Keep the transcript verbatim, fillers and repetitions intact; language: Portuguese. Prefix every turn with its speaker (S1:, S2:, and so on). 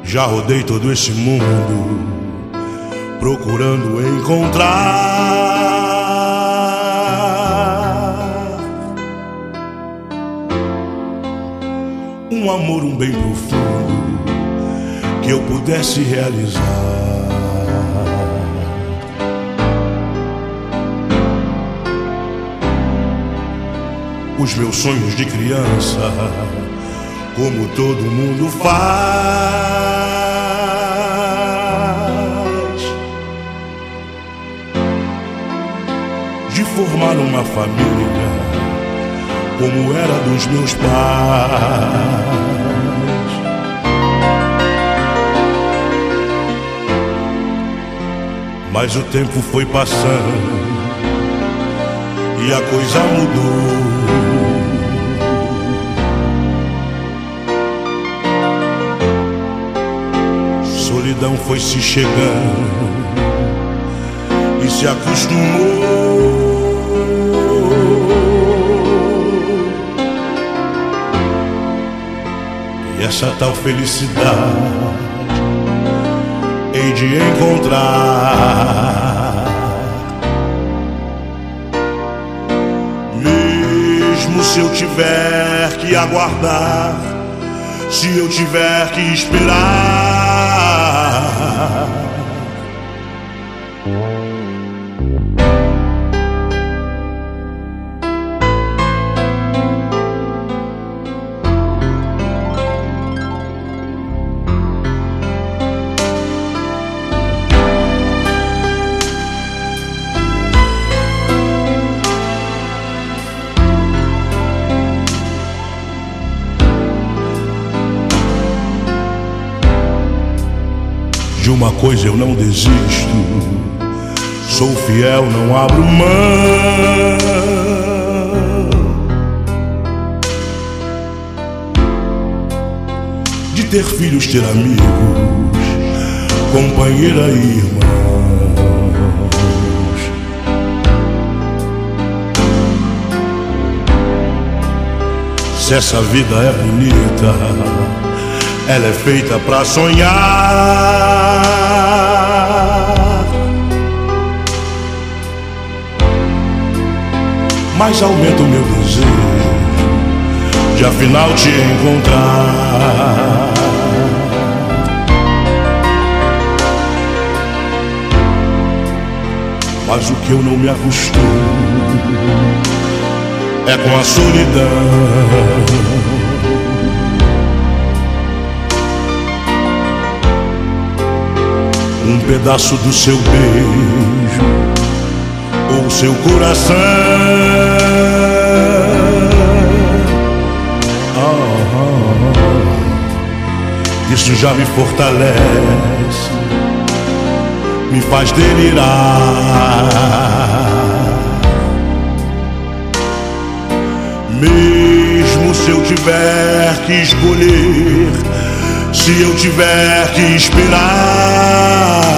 S1: Já rodei todo esse mundo procurando encontrar um amor, um bem profundo que eu pudesse realizar. Os meus sonhos de criança, como todo mundo faz, de formar uma família como era dos meus pais. Mas o tempo foi passando e a coisa mudou. Solidão foi se chegando e se acostumou. E essa tal felicidade hei de encontrar, mesmo se eu tiver que aguardar, se eu tiver que esperar. De uma coisa eu não desisto, sou fiel, não abro mão de ter filhos, ter amigos, companheira e irmãos. Se essa vida é bonita, ela é feita pra sonhar. Mas aumenta o meu desejo de afinal te encontrar. Mas o que eu não me acostumo é com a solidão. Um pedaço do seu beijo ou seu coração, oh, oh, oh. Isso já me fortalece, me faz delirar. Mesmo se eu tiver que escolher, se eu tiver que esperar,